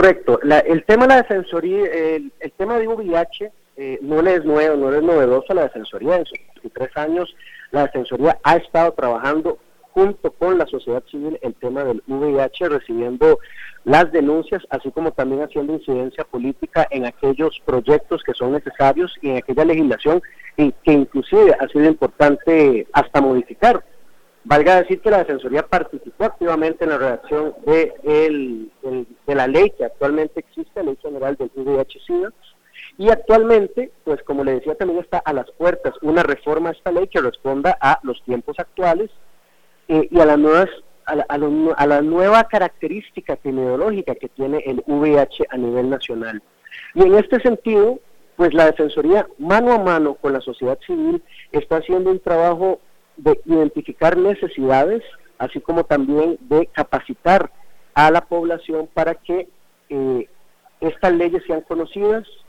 Correcto. El tema de la defensoría, el tema de VIH no le es nuevo, no le es novedoso a la defensoría. En sus 23 años, la defensoría ha estado trabajando junto con la sociedad civil el tema del VIH, recibiendo las denuncias, así como también haciendo incidencia política en aquellos proyectos que son necesarios y en aquella legislación que inclusive ha sido importante hasta modificar. Valga decir que la Defensoría participó activamente en la redacción de la ley que actualmente existe, la Ley General del VIH-Sida, y actualmente, pues como le decía, también está a las puertas una reforma a esta ley que responda a los tiempos actuales y a la nueva característica epidemiológica que tiene el VIH a nivel nacional. Y en este sentido, pues la Defensoría, mano a mano con la sociedad civil, está haciendo un trabajo de identificar necesidades, así como también de capacitar a la población para que estas leyes sean conocidas